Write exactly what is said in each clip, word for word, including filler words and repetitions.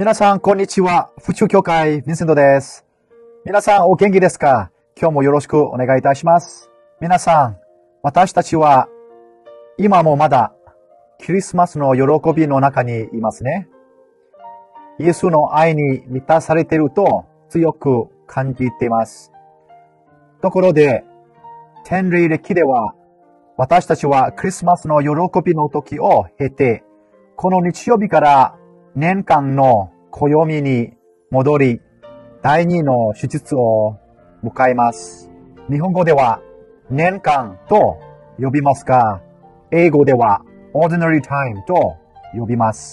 皆さん、こんにちは。府中教会、ヴィンセントです。皆さん、お元気ですか？今日もよろしくお願いいたします。皆さん、私たちは、今もまだ、クリスマスの喜びの中にいますね。イエスの愛に満たされていると強く感じています。ところで、天霊歴では、私たちはクリスマスの喜びの時を経て、この日曜日から年間の暦に戻り、第二の手術を迎えます。日本語では年間と呼びますが、英語では ordinary time と呼びます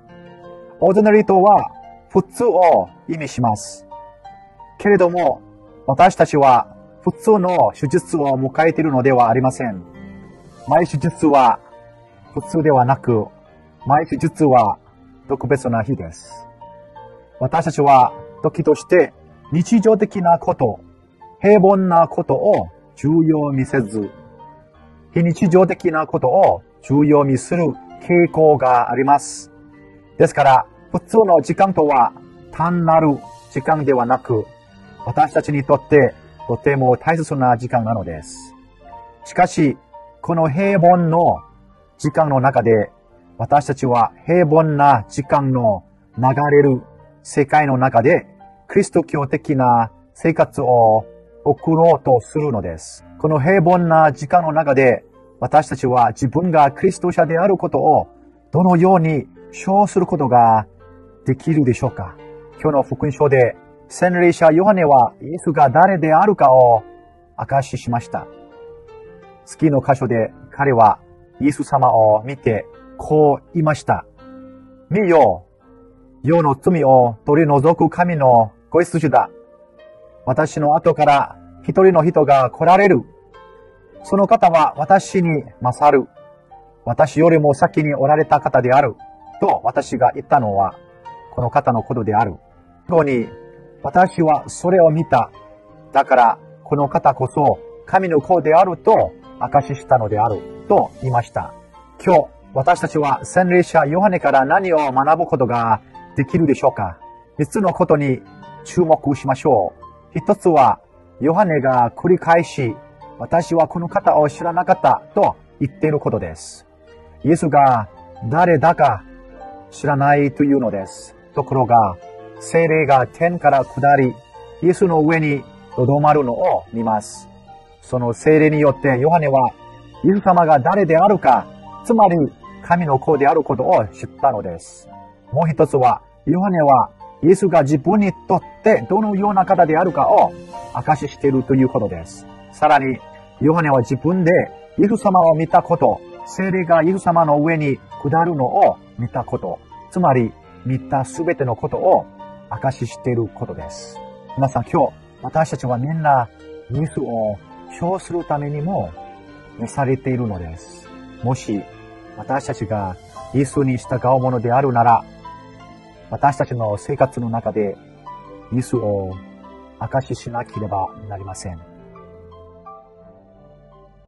。ordinary とは普通を意味します。けれども、私たちは普通の手術を迎えているのではありません。毎手術は普通ではなく、毎手術は特別な日です。私たちは時として日常的なこと、平凡なことを重要にせず、非日常的なことを重要にする傾向があります。ですから、普通の時間とは単なる時間ではなく、私たちにとってとても大切な時間なのです。しかし、この平凡の時間の中で、私たちは平凡な時間の流れる世界の中でキリスト教的な生活を送ろうとするのです。この平凡な時間の中で私たちは自分がキリスト者であることをどのように証することができるでしょうか？今日の福音書で洗礼者ヨハネはイエスが誰であるかを証ししました。次の箇所で彼はイエス様を見てこう言いました。見よ、世の罪を取り除く神の子羊だ。私の後から一人の人が来られる。その方は私に勝る。私よりも先におられた方である。と私が言ったのは、この方のことである。後に、私はそれを見た。だから、この方こそ神の子であると証ししたのである。と言いました。今日、私たちは洗礼者ヨハネから何を学ぶことができるでしょうか？三つのことに注目しましょう。一つは、ヨハネが繰り返し、私はこの方を知らなかったと言っていることです。イエスが誰だか知らないというのです。ところが、聖霊が天から下り、イエスの上にとどまるのを見ます。その聖霊によってヨハネは、イエス様が誰であるか、つまり神の子であることを知ったのです。もう一つは、ヨハネはイエスが自分にとってどのような方であるかを証ししているということです。さらに、ヨハネは自分でイエス様を見たこと、聖霊がイエス様の上に下るのを見たこと、つまり見たすべてのことを証ししていることです。皆さん今日、私たちはみんなイエスを称するためにも召されているのです。もし私たちがイエスに従うものであるなら、私たちの生活の中でイエスを証ししなければなりません。